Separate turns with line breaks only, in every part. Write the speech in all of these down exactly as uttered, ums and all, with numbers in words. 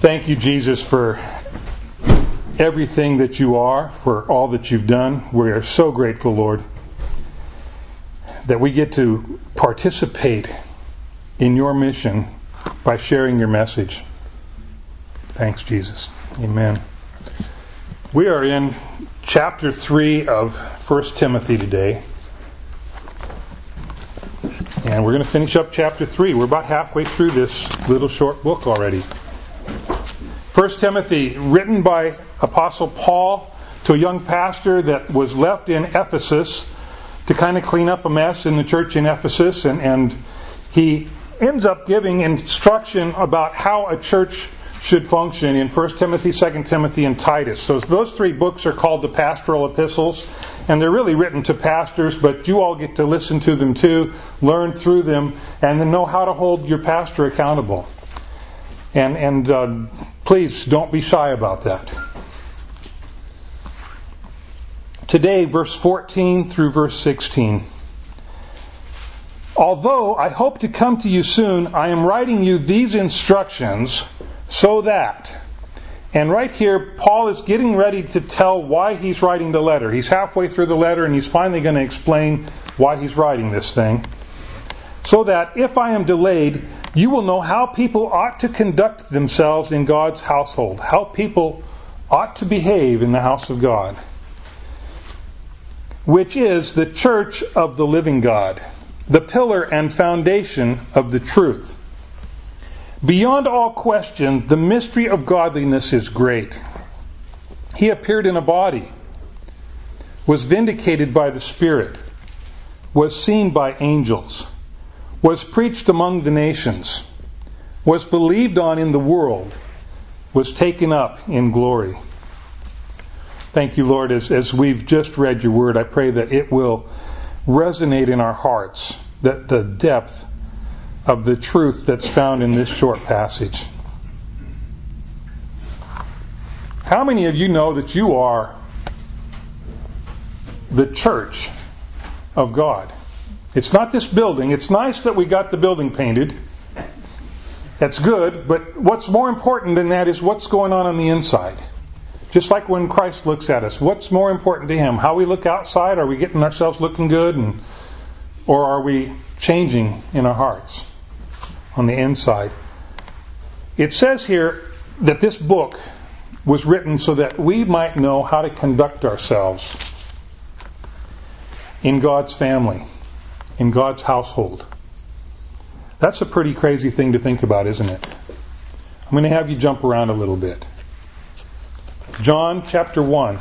Thank you, Jesus, for everything that you are, for all that you've done. We are so grateful, Lord, that we get to participate in your mission by sharing your message. Thanks, Jesus. Amen. We are in chapter three of First Timothy today. And we're going to finish up chapter three. We're about halfway through this little short book already. First Timothy, written by Apostle Paul to a young pastor that was left in Ephesus to kind of clean up a mess in the church in Ephesus. And, and he ends up giving instruction about how a church should function in First Timothy, Second Timothy, and Titus. So those three books are called the pastoral epistles. And they're really written to pastors, but you all get to listen to them too, learn through them, and then know how to hold your pastor accountable. And, and uh, please don't be shy about that. Today, verse fourteen through verse sixteen. Although I hope to come to you soon, I am writing you these instructions so that... And right here, Paul is getting ready to tell why he's writing the letter. He's halfway through the letter and he's finally going to explain why he's writing this thing. So that if I am delayed, you will know how people ought to conduct themselves in God's household. How people ought to behave in the house of God. Which is the church of the living God. The pillar and foundation of the truth. Beyond all question, the mystery of godliness is great. He appeared in a body, was vindicated by the Spirit, was seen by angels, was preached among the nations, was believed on in the world, was taken up in glory. Thank you, Lord, as, as we've just read your word, I pray that it will resonate in our hearts, that the depth of the truth that's found in this short passage. How many of you know that you are the church of God? It's not this building. It's nice that we got the building painted. That's good, but what's more important than that is what's going on on the inside. Just like when Christ looks at us, what's more important to Him? How we look outside? Are we getting ourselves looking good? And, or are we changing in our hearts? On the inside. It says here that this book was written so that we might know how to conduct ourselves in God's family, in God's household. That's a pretty crazy thing to think about, isn't it? I'm going to have you jump around a little bit. John chapter one.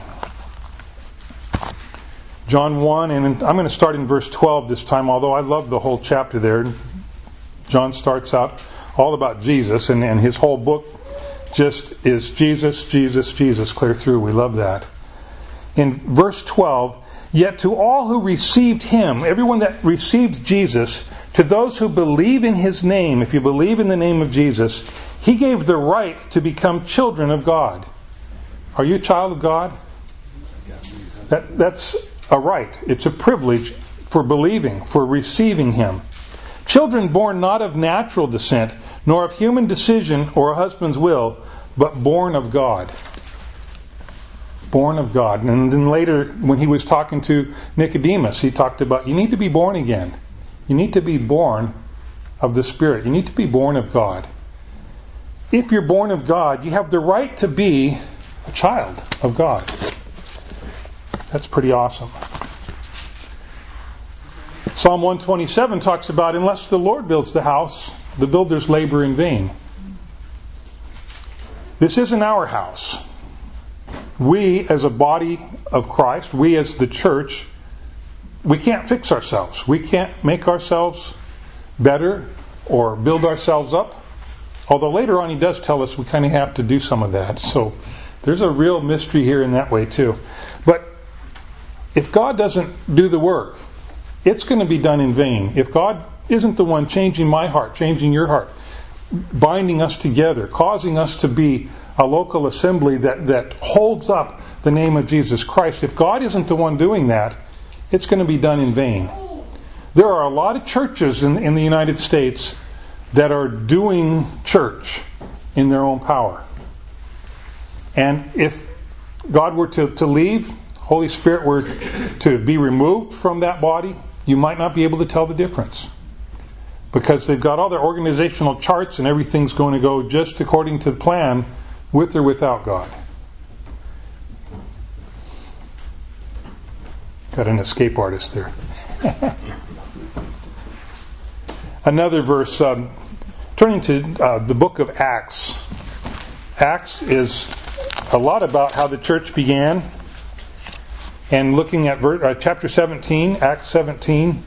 John one, and I'm going to start in verse twelve this time, although I love the whole chapter there. John starts out all about Jesus, and, and his whole book just is Jesus, Jesus, Jesus, clear through. We love that. In verse twelve, yet to all who received Him, everyone that received Jesus, to those who believe in His name, if you believe in the name of Jesus, He gave the right to become children of God. Are you a child of God? That, that's a right. It's a privilege for believing, for receiving Him. Children born not of natural descent, nor of human decision or a husband's will, but born of God. Born of God. And then later, when he was talking to Nicodemus, he talked about, you need to be born again. You need to be born of the Spirit. You need to be born of God. If you're born of God, you have the right to be a child of God. That's pretty awesome. Psalm one twenty-seven talks about, unless the Lord builds the house, the builders labor in vain. This isn't our house. We as a body of Christ, we as the church, we can't fix ourselves. We can't make ourselves better or build ourselves up. Although later on he does tell us we kind of have to do some of that. So there's a real mystery here in that way too. But if God doesn't do the work, it's going to be done in vain. If God isn't the one changing my heart, changing your heart, binding us together, causing us to be a local assembly that, that holds up the name of Jesus Christ, if God isn't the one doing that, it's going to be done in vain. There are a lot of churches in, in the United States that are doing church in their own power. And if God were to, to leave, Holy Spirit were to be removed from that body, you might not be able to tell the difference. Because they've got all their organizational charts and everything's going to go just according to the plan, with or without God. Got an escape artist there. Another verse, um, turning to uh, the book of Acts. Acts is a lot about how the church began. And looking at ver- uh, chapter seventeen, Acts seventeen.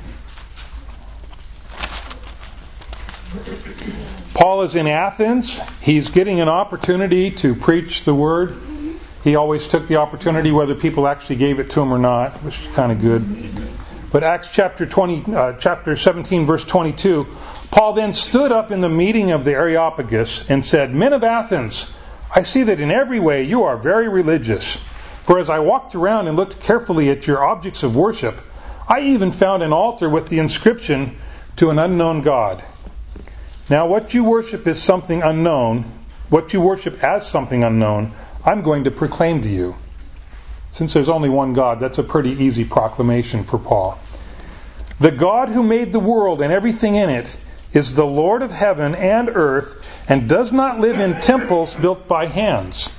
Paul is in Athens. He's getting an opportunity to preach the word. He always took the opportunity whether people actually gave it to him or not, which is kind of good. But Acts chapter twenty, uh, chapter seventeen, verse twenty-two, Paul then stood up in the meeting of the Areopagus and said, "Men of Athens, I see that in every way you are very religious. For as I walked around and looked carefully at your objects of worship, I even found an altar with the inscription, 'To an unknown God.' Now what you worship is something unknown. What you worship as something unknown, I'm going to proclaim to you." Since there's only one God, that's a pretty easy proclamation for Paul. "The God who made the world and everything in it is the Lord of heaven and earth and does not live in temples built by hands."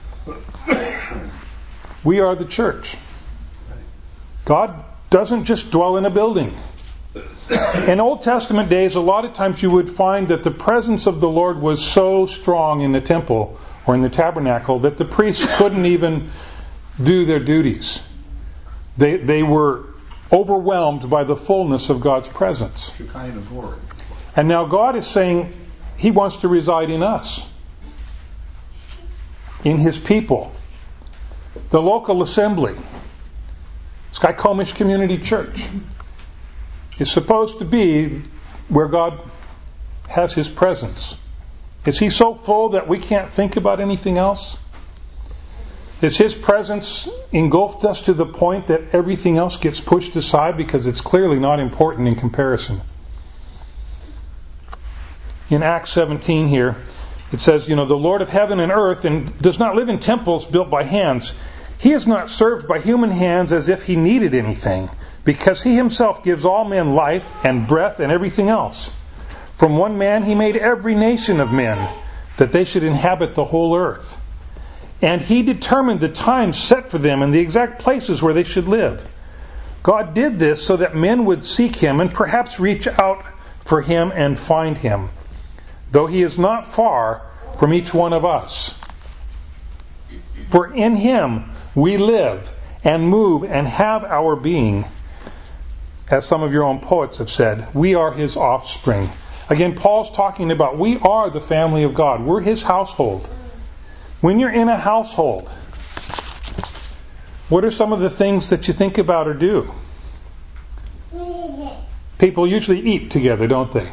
We are the church. God doesn't just dwell in a building. In Old Testament days, a lot of times you would find that the presence of the Lord was so strong in the temple or in the tabernacle that the priests couldn't even do their duties. They they were overwhelmed by the fullness of God's presence.
Shekinah glory.
And now God is saying He wants to reside in us, in His people. The local assembly, Skykomish Community Church, is supposed to be where God has His presence. Is He so full that we can't think about anything else? Has His presence engulfed us to the point that everything else gets pushed aside because it's clearly not important in comparison? In Acts seventeen here, it says, you know, the Lord of heaven and earth and does not live in temples built by hands. He is not served by human hands as if He needed anything, because He Himself gives all men life and breath and everything else. From one man He made every nation of men, that they should inhabit the whole earth. And He determined the times set for them and the exact places where they should live. God did this so that men would seek Him and perhaps reach out for Him and find Him, though He is not far from each one of us. For in Him we live and move and have our being. As some of your own poets have said, we are His offspring. Again, Paul's talking about we are the family of God. We're His household. When you're in a household, what are some of the things that you think about or do? People usually eat together, don't they?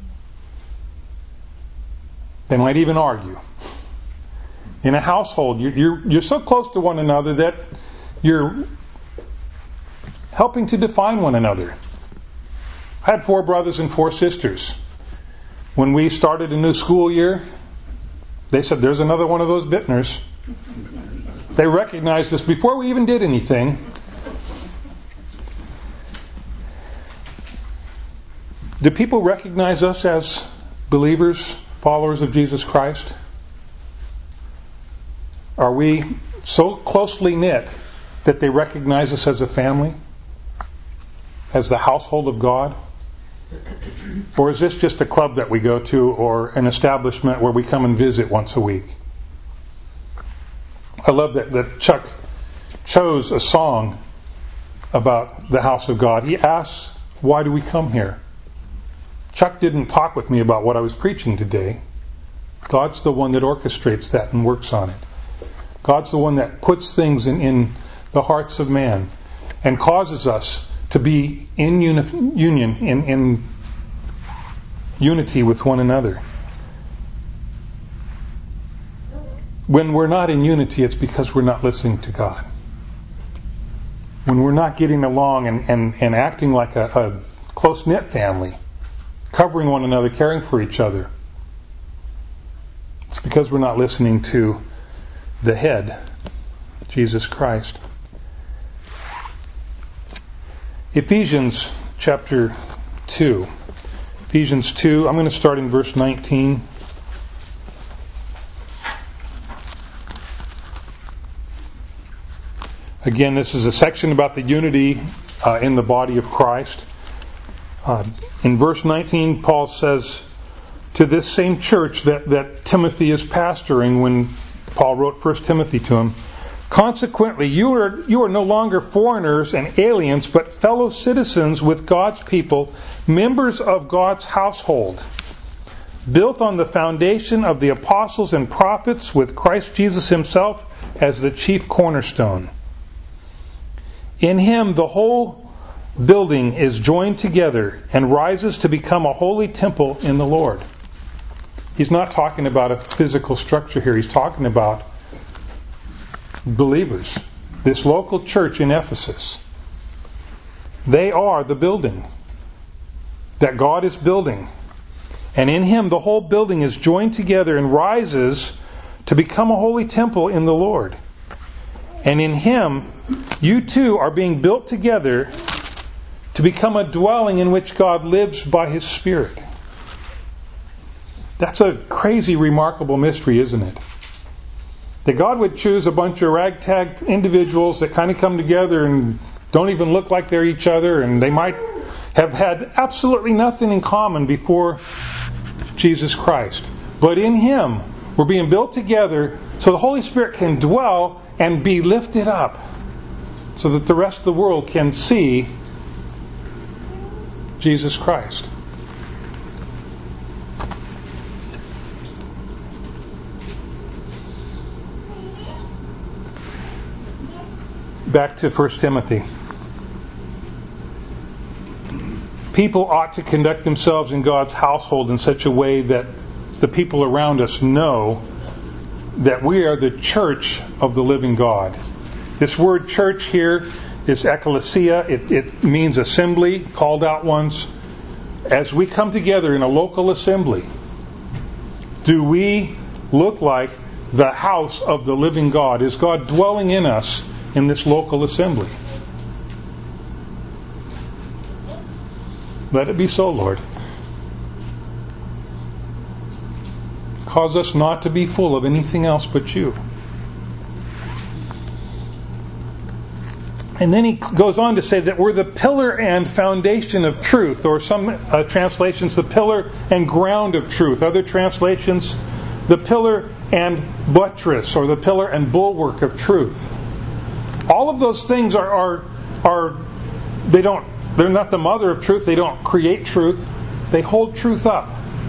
They might even argue. In a household, you're, you're, you're so close to one another that you're helping to define one another. I had four brothers and four sisters. When we started a new school year, they said, "There's another one of those Bittners." They recognized us before we even did anything. Do people recognize us as believers, followers of Jesus Christ? Are we so closely knit that they recognize us as a family? As the household of God? Or is this just a club that we go to or an establishment where we come and visit once a week? I love that, that Chuck chose a song about the house of God. He asks, why do we come here? Chuck didn't talk with me about what I was preaching today. God's the one that orchestrates that and works on it. God's the one that puts things in, in the hearts of man and causes us to be in uni- union, in, in unity with one another. When we're not in unity, it's because we're not listening to God. When we're not getting along and, and, and acting like a, a close-knit family, covering one another, caring for each other, it's because we're not listening to the head, Jesus Christ. Ephesians chapter two. Ephesians two, I'm going to start in verse nineteen. Again, this is a section about the unity uh, in the body of Christ. Uh, in verse nineteen, Paul says to this same church that, that Timothy is pastoring when Paul wrote First Timothy to him, "Consequently, you are, you are no longer foreigners and aliens, but fellow citizens with God's people, members of God's household, built on the foundation of the apostles and prophets, with Christ Jesus himself as the chief cornerstone. In him the whole building is joined together and rises to become a holy temple in the Lord." He's not talking about a physical structure here. He's talking about believers. This local church in Ephesus. They are the building that God is building. And in him the whole building is joined together and rises to become a holy temple in the Lord. And in him you too are being built together to become a dwelling in which God lives by his Spirit. That's a crazy, remarkable mystery, isn't it? That God would choose a bunch of ragtag individuals that kind of come together and don't even look like they're each other, and they might have had absolutely nothing in common before Jesus Christ. But in him, we're being built together so the Holy Spirit can dwell and be lifted up so that the rest of the world can see Jesus Christ. Back to First Timothy. People ought to conduct themselves in God's household in such a way that the people around us know that we are the church of the living God. This word church here is ecclesia. It, it means assembly, called out ones. As we come together in a local assembly, do we look like the house of the living God? Is God dwelling in us in this local assembly? Let it be so, Lord. Cause us not to be full of anything else but you. And then he goes on to say that we're the pillar and foundation of truth, or some uh, translations, the pillar and ground of truth. Other translations, the pillar and buttress, or the pillar and bulwark of truth. All of those things are, are, are they don't, they're not the mother of truth. They don't create truth. They hold truth up.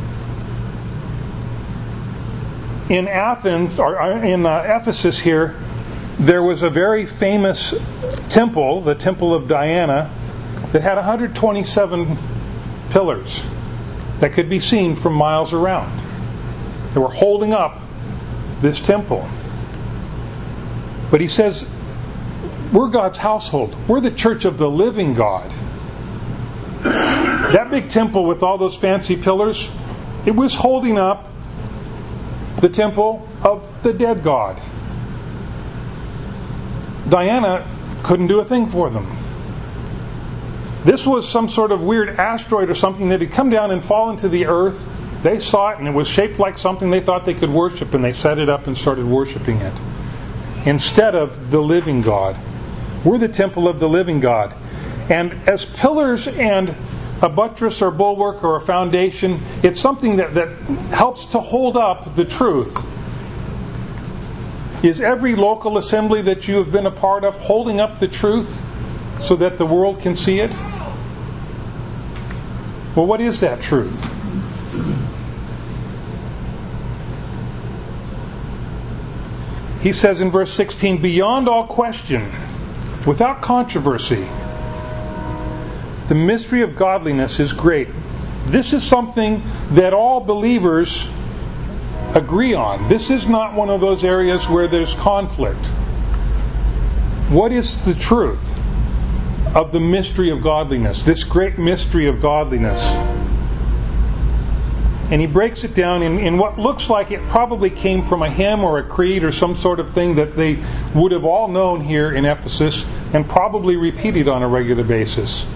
In Athens, or in uh, Ephesus here, there was a very famous temple, the Temple of Diana, that had one hundred twenty-seven pillars that could be seen from miles around. They were holding up this temple. But he says, we're God's household. We're the church of the living God. That big temple with all those fancy pillars, it was holding up the temple of the dead God. Diana couldn't do a thing for them. This was some sort of weird asteroid or something that had come down and fallen to the earth. They saw it and it was shaped like something they thought they could worship, and they set it up and started worshiping it instead of the living God. We're the temple of the living God. And as pillars and a buttress or bulwark or a foundation, it's something that, that helps to hold up the truth. Is every local assembly that you have been a part of holding up the truth so that the world can see it? Well, what is that truth? He says in verse sixteen, beyond all question, without controversy, the mystery of godliness is great. This is something that all believers agree on. This is not one of those areas where there's conflict. What is the truth of the mystery of godliness? This great mystery of godliness. And he breaks it down in, in what looks like it probably came from a hymn or a creed or some sort of thing that they would have all known here in Ephesus and probably repeated on a regular basis.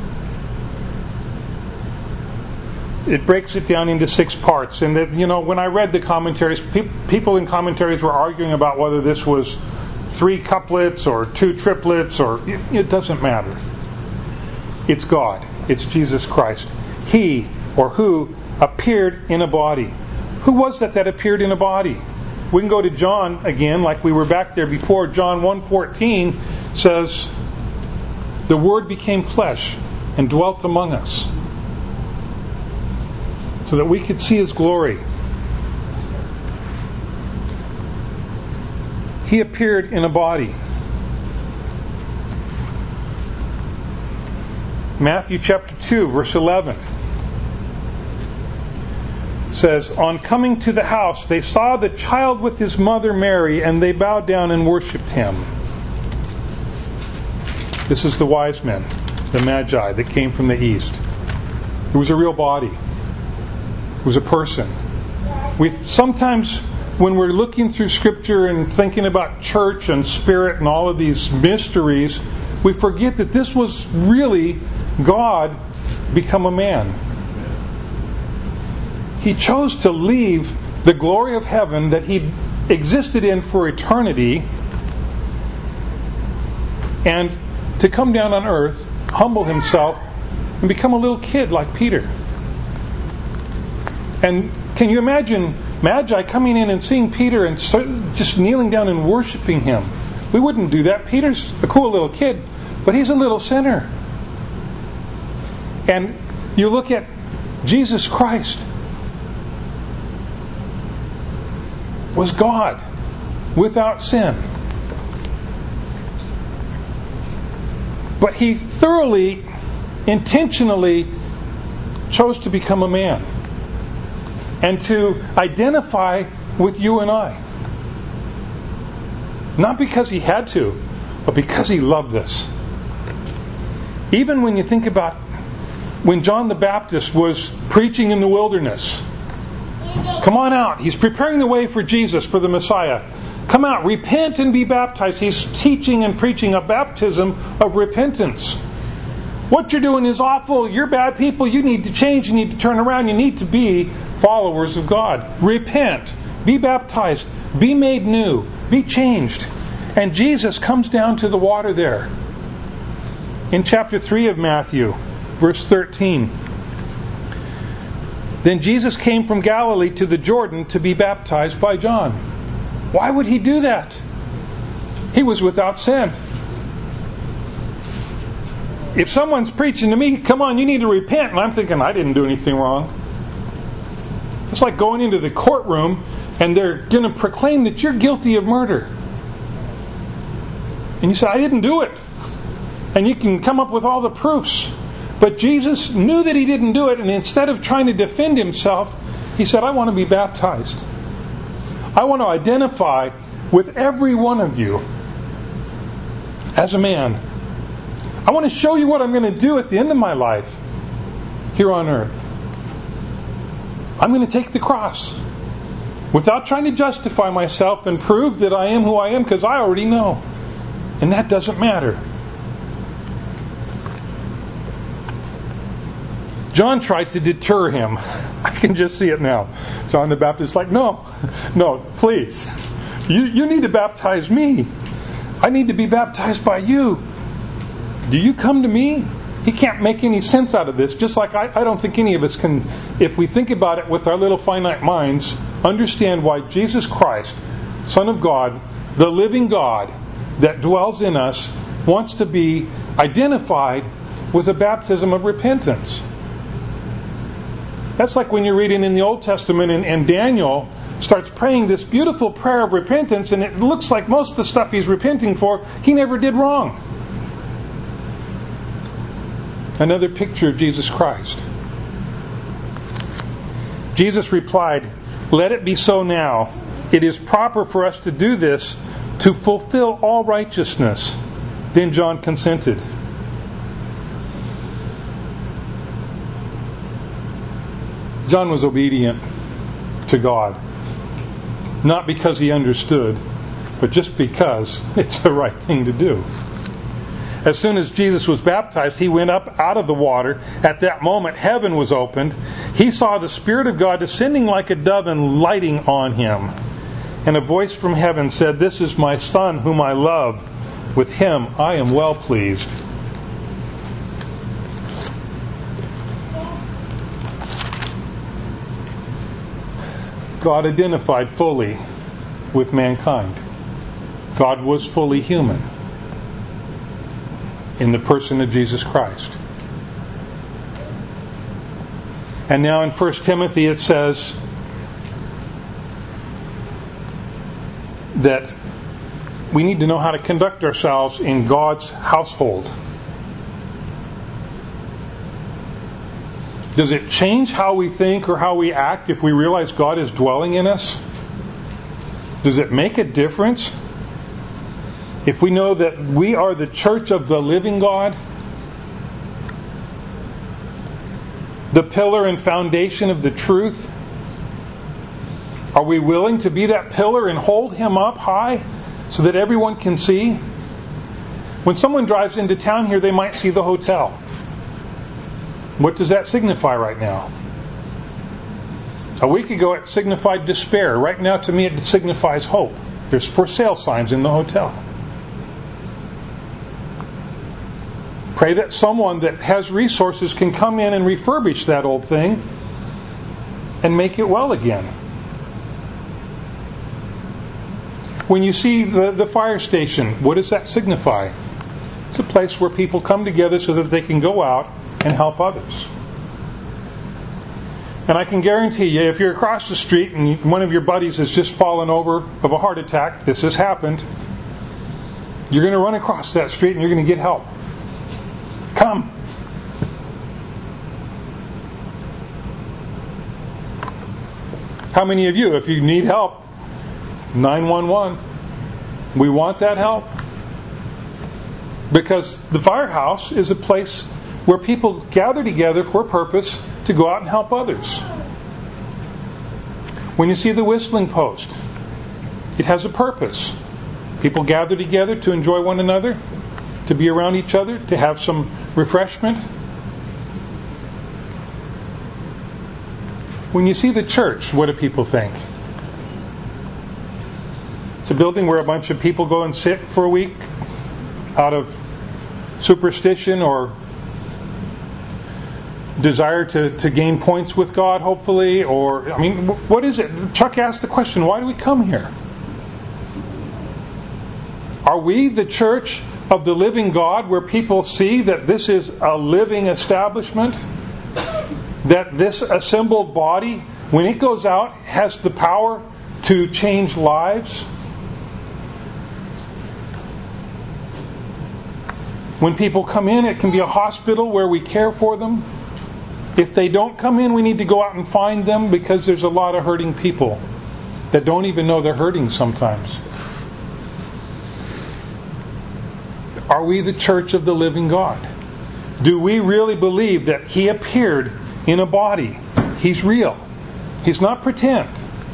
It breaks it down into six parts. And that, you know, when I read the commentaries, pe- people in commentaries were arguing about whether this was three couplets or two triplets, or it, it doesn't matter. It's God. It's Jesus Christ. He, or who, appeared in a body. Who was that that appeared in a body? We can go to John again, like we were back there before. John one fourteen says, "The Word became flesh and dwelt among us," so that we could see His glory. He appeared in a body. Matthew chapter two, verse eleven says, "On coming to the house, they saw the child with his mother Mary, and they bowed down and worshipped him." This is the wise men, the Magi that came from the east. It was a real body. It was a person. We sometimes, when we're looking through Scripture and thinking about church and spirit and all of these mysteries, we forget that this was really God become a man. He chose to leave the glory of heaven that He existed in for eternity and to come down on earth, humble Himself, and become a little kid like Peter. And can you imagine Magi coming in and seeing Peter and start just kneeling down and worshiping Him? We wouldn't do that. Peter's a cool little kid, but he's a little sinner. And you look at Jesus Christ was God without sin. But He thoroughly, intentionally chose to become a man and to identify with you and I. Not because He had to, but because He loved us. Even when you think about when John the Baptist was preaching in the wilderness, come on out. He's preparing the way for Jesus, for the Messiah. Come out, repent and be baptized. He's teaching and preaching a baptism of repentance. What you're doing is awful. You're bad people. You need to change. You need to turn around. You need to be followers of God. Repent. Be baptized. Be made new. Be changed. And Jesus comes down to the water there. In chapter three of Matthew, verse thirteen. "Then Jesus came from Galilee to the Jordan to be baptized by John." Why would He do that? He was without sin. If someone's preaching to me, come on, you need to repent, and I'm thinking, I didn't do anything wrong. It's like going into the courtroom and they're going to proclaim that you're guilty of murder. And you say, I didn't do it. And you can come up with all the proofs. But Jesus knew that He didn't do it, and instead of trying to defend Himself, He said, I want to be baptized. I want to identify with every one of you as a man. I want to show you what I'm going to do at the end of my life here on earth. I'm going to take the cross without trying to justify myself and prove that I am who I am, because I already know. And that doesn't matter. John tried to deter Him. I can just see it now. John the Baptist is like, no, no, please. You, you need to baptize me. I need to be baptized by you. Do you come to me? He can't make any sense out of this, just like I, I don't think any of us can, if we think about it with our little finite minds, understand why Jesus Christ, Son of God, the living God that dwells in us, wants to be identified with a baptism of repentance. That's like when you're reading in the Old Testament and, and Daniel starts praying this beautiful prayer of repentance, and it looks like most of the stuff he's repenting for, he never did wrong. Another picture of Jesus Christ. Jesus replied, "Let it be so now. It is proper for us to do this to fulfill all righteousness." Then John consented. John was obedient to God. Not because he understood, but just because it's the right thing to do. As soon as Jesus was baptized, he went up out of the water. At that moment, heaven was opened. He saw the Spirit of God descending like a dove and lighting on him. And a voice from heaven said, "This is my Son whom I love. With him I am well pleased." God identified fully with mankind. God was fully human in the person of Jesus Christ. And now in First Timothy it says that we need to know how to conduct ourselves in God's household. Does it change how we think or how we act if we realize God is dwelling in us? Does it make a difference if we know that we are the church of the living God? The pillar and foundation of the truth? Are we willing to be that pillar and hold Him up high so that everyone can see? When someone drives into town here, they might see the hotel. What does that signify right now? A week ago it signified despair. Right now to me it signifies hope. There's for sale signs in the hotel. Pray that someone that has resources can come in and refurbish that old thing and make it well again. When you see the, the fire station, what does that signify? It's a place where people come together so that they can go out and help others. And I can guarantee you, if you're across the street and one of your buddies has just fallen over of a heart attack, this has happened, you're going to run across that street and you're going to get help. Come. How many of you, if you need help, nine one one, we want that help? Because the firehouse is a place where people gather together for a purpose to go out and help others. When you see the whistling post, it has a purpose. People gather together to enjoy one another, to be around each other, to have some refreshment. When you see the church, what do people think? It's a building where a bunch of people go and sit for a week out of superstition or desire to, to gain points with God, hopefully, or, I mean, what is it? Chuck asked the question, why do we come here? Are we the church of the living God where people see that this is a living establishment? That this assembled body, when it goes out, has the power to change lives? When people come in, it can be a hospital where we care for them. If they don't come in, we need to go out and find them, because there's a lot of hurting people that don't even know they're hurting sometimes. Are we the church of the living God? Do we really believe that He appeared in a body? He's real. He's not pretend.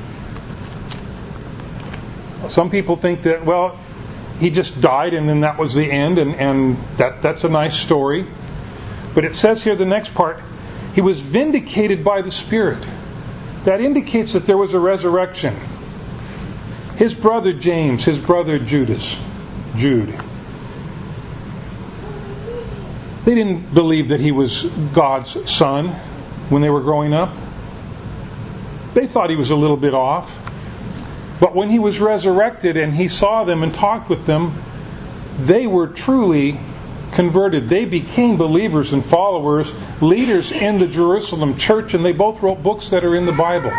Some people think that, well, He just died and then that was the end, and, and that, that's a nice story. But it says here, the next part, He was vindicated by the Spirit. That indicates that there was a resurrection. His brother James, his brother Judas, Jude, they didn't believe that he was God's son when they were growing up. They thought he was a little bit off. But when he was resurrected and he saw them and talked with them, they were truly converted. They became believers and followers, leaders in the Jerusalem church, and they both wrote books that are in the Bible.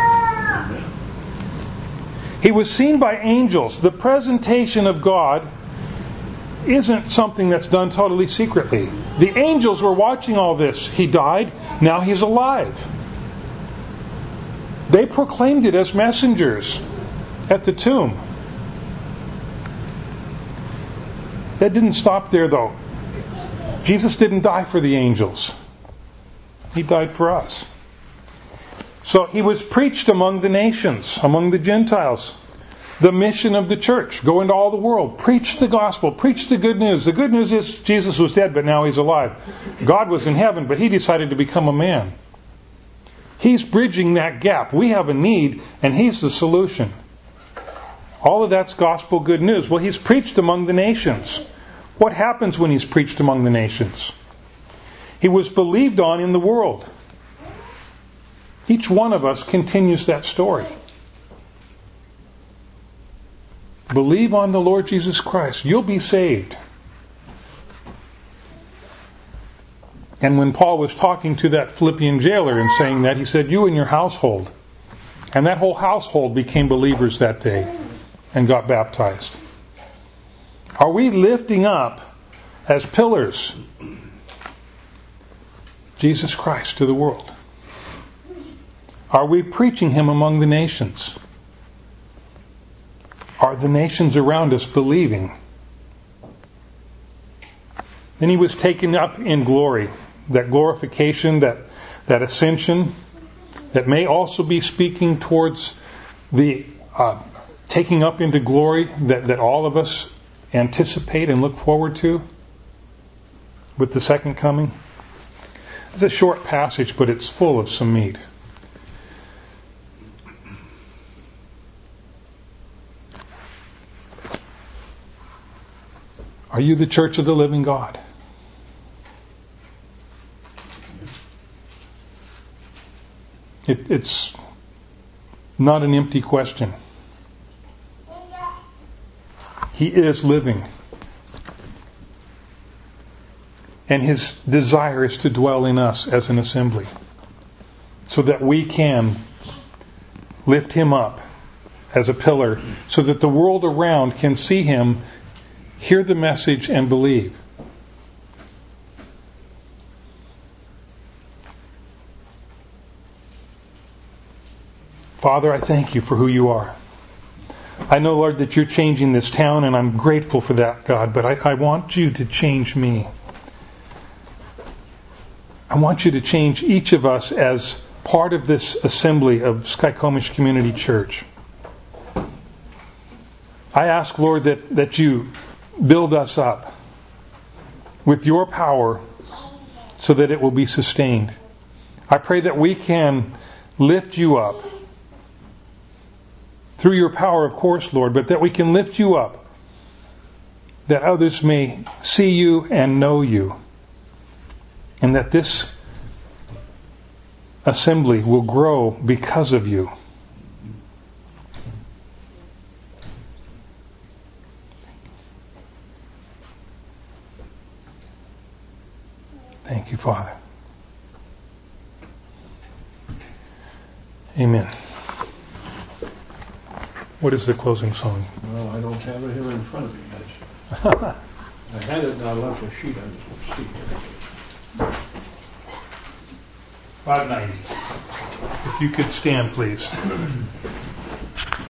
He was seen by angels. The presentation of God isn't something that's done totally secretly. The angels were watching all this. He died, now He's alive. They proclaimed it as messengers at the tomb. That didn't stop there, though. Jesus didn't die for the angels. He died for us. So he was preached among the nations, among the Gentiles. The mission of the church, go into all the world, preach the gospel, preach the good news. The good news is Jesus was dead, but now he's alive. God was in heaven, but he decided to become a man. He's bridging that gap. We have a need, and he's the solution. All of that's gospel good news. Well, he's preached among the nations. What happens when he's preached among the nations? He was believed on in the world. Each one of us continues that story. Believe on the Lord Jesus Christ. You'll be saved. And when Paul was talking to that Philippian jailer and saying that, he said, you and your household. And that whole household became believers that day and got baptized. Are we lifting up as pillars Jesus Christ to the world? Are we preaching Him among the nations? Are the nations around us believing? Then He was taken up in glory. That glorification, that, that ascension, that may also be speaking towards the uh, taking up into glory that, that all of us anticipate and look forward to with the second coming. It's a short passage, but it's full of some meat. Are you the church of the living God? It, it's not an empty question. He is living. And His desire is to dwell in us as an assembly, so that we can lift Him up as a pillar, so that the world around can see Him, hear the message, and believe. Father, I thank You for who You are. I know, Lord, that You're changing this town, and I'm grateful for that, God, but I, I want You to change me. I want You to change each of us as part of this assembly of Skykomish Community Church. I ask, Lord, that, that You build us up with Your power so that it will be sustained. I pray that we can lift You up through Your power, of course, Lord, but that we can lift You up, that others may see You and know You, and that this assembly will grow because of You. Thank You, Father. Amen. What is the closing song?
Well, I don't have it here in front of me. I had it and I left a sheet on the seat.
five ninety. If you could stand, please.